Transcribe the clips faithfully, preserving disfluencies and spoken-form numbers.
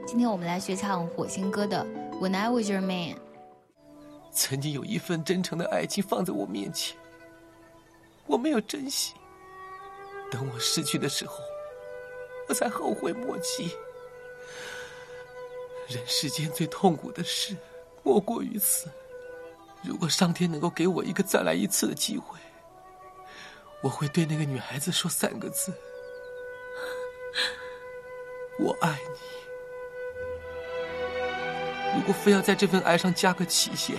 今天我们来学唱火星哥的 When I Was Your Man。 曾经有一份真诚的爱情放在我面前，我没有珍惜，等我失去的时候，我才后悔莫及。人世间最痛苦的事莫过于此。如果上天能够给我一个再来一次的机会，我会对那个女孩子说三个字：我爱你。如果非要在这份爱上加个期限，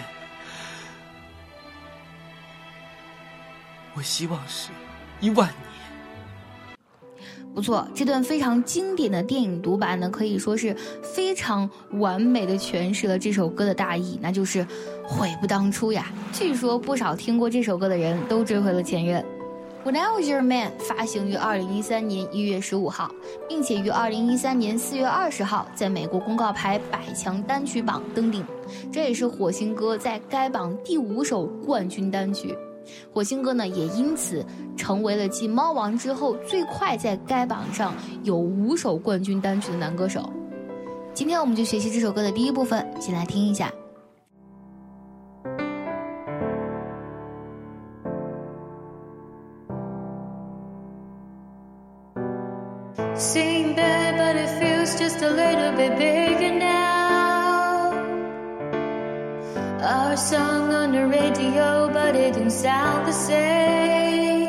我希望是一万年。 不错，这段非常经典的电影独白呢，可以说是非常完美的诠释了这首歌的大意，那就是悔不当初呀。据说不少听过这首歌的人都追回了前任。When I Was Your Man 发行于二零一三年一月十五号，并且于二零一三年四月二十号在美国公告牌百强单曲榜登顶，这也是火星哥在该榜第五首冠军单曲。火星哥呢，也因此成为了继猫王之后最快在该榜上有五首冠军单曲的男歌手。今天我们就学习这首歌的第一部分，先来听一下。 Same bed, but it feels just a little bit bigger now. Our song on the radio, but it don't sound the same.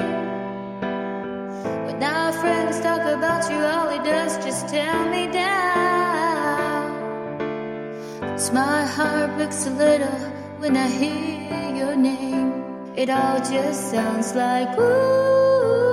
When our friends talk about you, all it does just tear me down. Cause my heart breaks a little when I hear your name. It all just sounds like ooh.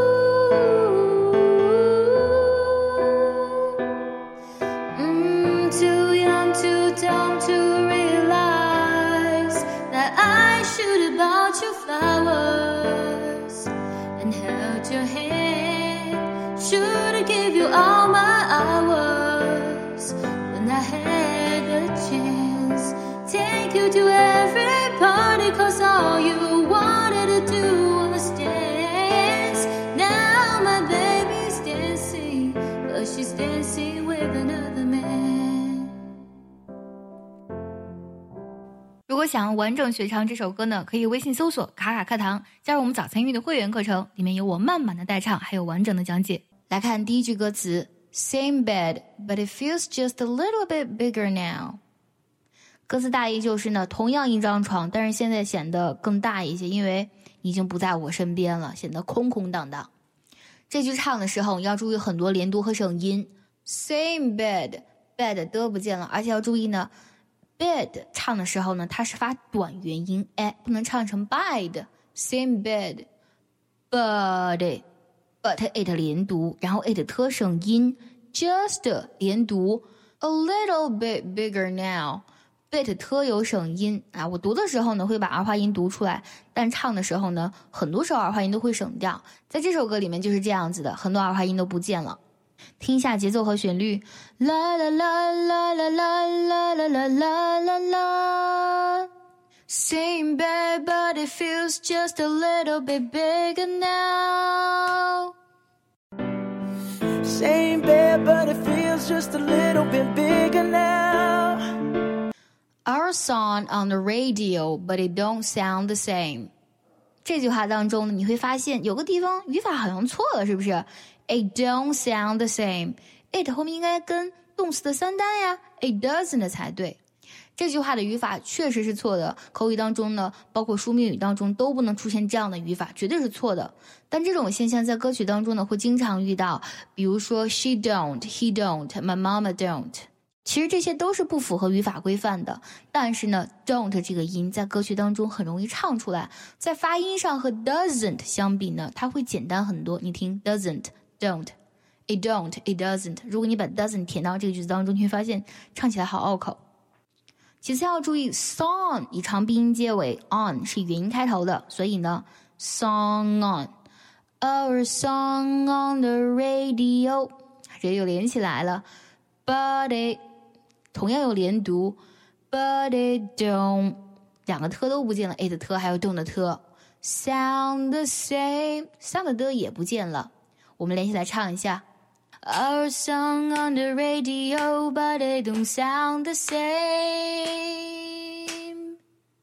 Bought you flowers and held your hand. Should've give you all my hours when I had a chance. Take you to every party, cause all you wanted to do was dance. Now my baby's dancing, but she's dancing with another man. 如果想要完整学唱这首歌呢，可以微信搜索卡卡课堂，加入我们早餐英语的会员课程，里面有我慢慢的代唱，还有完整的讲解。来看第一句歌词 Same bed, but it feels just a little bit bigger now。 歌词大意就是呢，同样一张床，但是现在显得更大一些，因为你已经不在我身边了，显得空空荡荡。这句唱的时候要注意很多连读和省音。 Same bed, bed 的不见了，而且要注意呢bed 唱的时候呢，它是发短元音，哎，不能唱成 bed。 Same bed but but it 连读，然后 it 特省音， just 连读， a little bit bigger now bit 特有省音啊。我读的时候呢会把儿化音读出来，但唱的时候呢很多时候儿化音都会省掉，在这首歌里面就是这样子的，很多儿化音都不见了。听一下节奏和旋律，啦啦啦啦啦啦啦啦啦啦啦啦。Same bed, but it feels just a little bit bigger now. Same bed, but it feels just a little bit bigger now. Our song on the radio, but it don't sound the same. 这句话当中呢，你会发现有个地方语法好像错了，是不是？It don't sound the same. It 后面应该跟动词的三单呀 ，it doesn't 才对。这句话的语法确实是错的，口语当中呢，包括书面语当中都不能出现这样的语法，绝对是错的。但这种现象在歌曲当中呢，会经常遇到，比如说 she don't, he don't, my mama don't。其实这些都是不符合语法规范的，但是呢 don't 这个音在歌曲当中很容易唱出来，在发音上和 doesn't 相比呢，它会简单很多。你听 doesn't don't it don't it doesn't， 如果你把 doesn't 填到这个句子当中，你会发现唱起来好拗口。其次要注意 song 以长鼻音结尾， on 是元音开头的，所以呢 song on our song on the radio 这又连起来了， but it 同样有连读， but it don't 两个特都不见了， it 的特还有 don't 的特， sound the same sound 的也不见了。我们连起来唱一下 Our song on the radio, but they don't sound the same.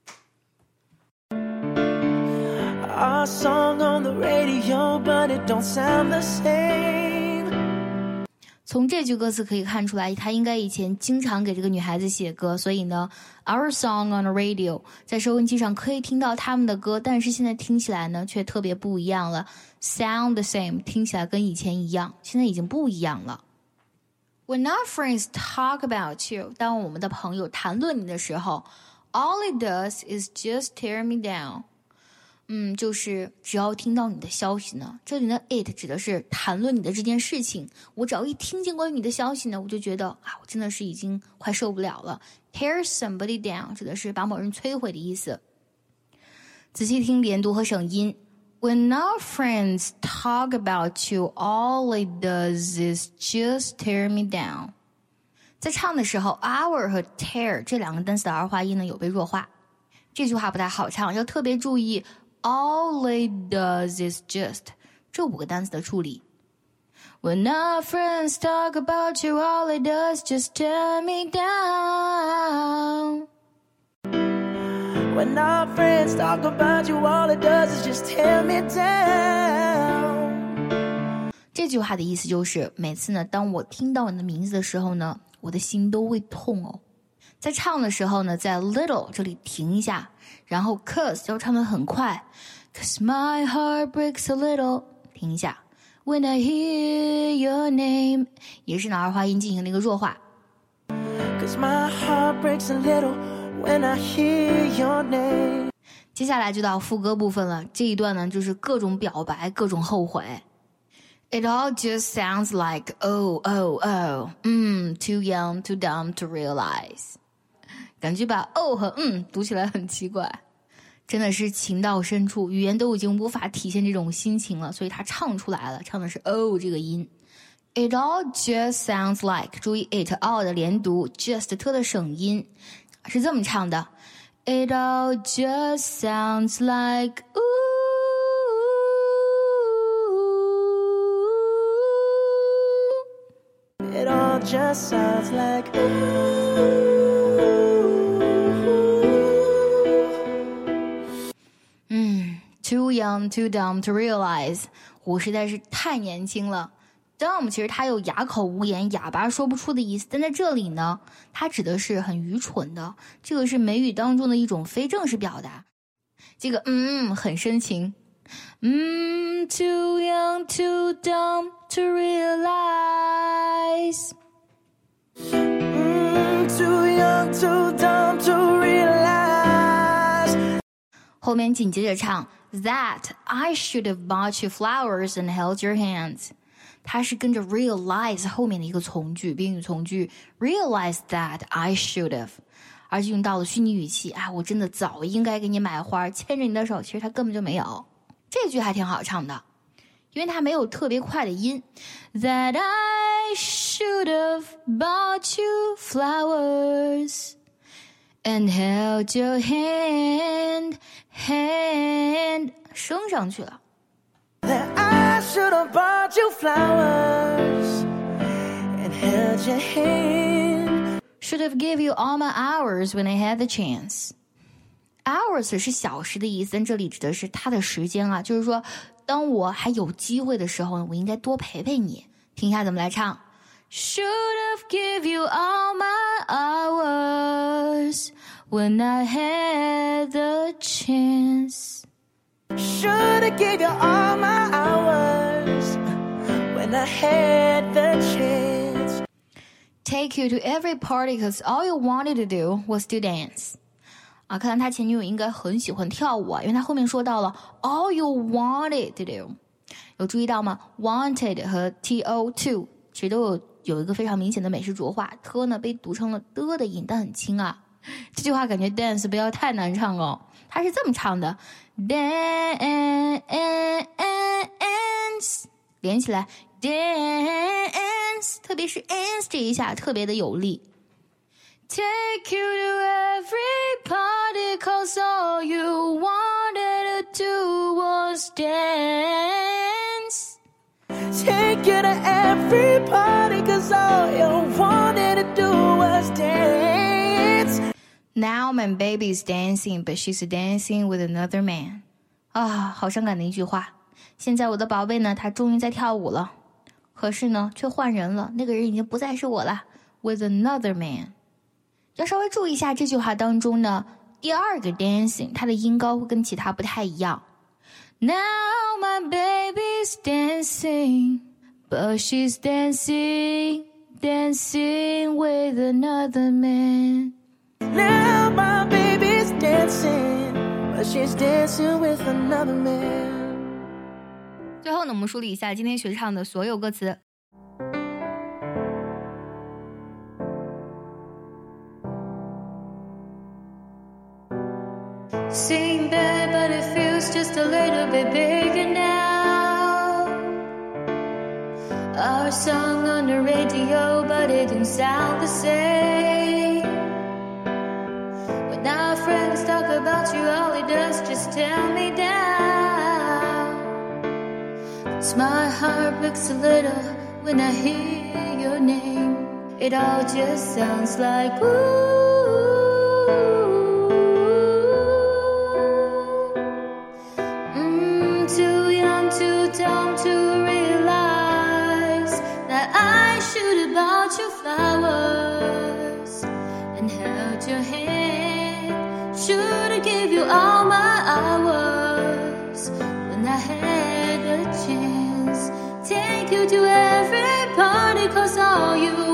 Our song on the radio, but it don't sound the same. 从这句歌词可以看出来，他应该以前经常给这个女孩子写歌，所以呢 Our song on the radio 在收音机上可以听到他们的歌，但是现在听起来呢却特别不一样了。 Sound the same 听起来跟以前一样，现在已经不一样了。 When our friends talk about you 当我们的朋友谈论你的时候， All it does is just tear me down。嗯，就是只要听到你的消息呢，这里呢 it 指的是谈论你的这件事情，我只要一听见关于你的消息呢，我就觉得啊，我真的是已经快受不了了。 Tear somebody down 指的是把某人摧毁的意思。仔细听连读和省音。 When our friends talk about you, all it does is just tear me down。 在唱的时候 our 和 tear 这两个单词的儿化音呢有被弱化，这句话不太好唱，要特别注意All it does is just 这五个单词的处理。 When our friends talk about you, all it does just tear me down. When our friends talk about you, all it does is just tear me down. 这句话的意思就是每次呢当我听到你的名字的时候呢，我的心都会痛哦。在唱的时候呢，在 little 这里停一下，然后 cause 要唱得很快， cause my heart breaks a little 停一下， when I hear your name 也是拿儿化音进行了一个弱化， cause my heart breaks a little when I hear your name。 接下来就到副歌部分了，这一段呢就是各种表白，各种后悔。 It all just sounds like oh oh oh 嗯 too young too dumb to realize，感觉把哦和嗯读起来很奇怪，真的是情到深处，语言都已经无法体现这种心情了，所以他唱出来了，唱的是哦这个音。 It all just sounds like 注意 it all 的连读， just 特的省音，是这么唱的。 It all just sounds like ooh It all just sounds like ooh。 Too young, too dumb to realize 我实在是太年轻了。 Dumb 其实它有哑口无言、哑巴说不出的意思，但在这里呢，它指的是很愚蠢的，这个是美语当中的一种非正式表达。这个嗯很深情，嗯 Too young, too dumb to realize， mm, Too young, too dumb to realize。 后面紧接着唱That I should have bought you flowers and held your hands， 它是跟着 realize 后面的一个从句，宾语从句 realize that I should have， 而且用到了虚拟语气，啊，我真的早应该给你买花，牵着你的手，其实他根本就没有。这句还挺好唱的，因为它没有特别快的音。That I should have bought you flowers and held your hand, hand 升上去了。 That I should have bought you flowers and held your hand. Should have give you all my hours when I had the chance. Hours 是小时的意思，但这里指的是他的时间啊，就是说当我还有机会的时候呢，我应该多陪陪你。听一下怎么来唱。Should have give you all my hours when I had the chance. Should have gave you all my hours when I had the chance. Take you to every party cause all you wanted to do was to dance. 啊，看来他前女友应该很喜欢跳舞啊，因为他后面说到了 all you wanted to do， 有注意到吗？ wanted 和 to to 其实都有有一个非常明显的美式浊化，特呢被读成了的的音，但很轻啊。这句话感觉 dance 不要太难唱哦，他是这么唱的 dance， 连起来 dance， 特别是 ans 这一下特别的有力。Take you to every party cause all you wanted to do was dance. Take you to every cause all you wanted to do was dance. Now my baby's dancing, but she's dancing with another man. 啊，好伤感的一句话。现在我的宝贝呢，她终于在跳舞了，可是呢，却换人了，那个人已经不再是我了。With another man。要稍微注意一下这句话当中呢，第二个 dancing， 它的音高会跟其他不太一样。Now my baby's dancing, but she's dancing, dancing with another man. Now my baby's dancing, but she's dancing with another man. 最后呢，我们梳理一下今天学唱的所有歌词。 Same bed, but it feels just a little bit bigger now. Our song on the radio, but it didn't sound the same. When our friends talk about you, all it does just tear me down. It's my heart breaks a little when I hear your name. It all just sounds like ooh. Bought you flowers and held your hand. Should've give you all my hours when I had a chance. Take you to every party, cause all you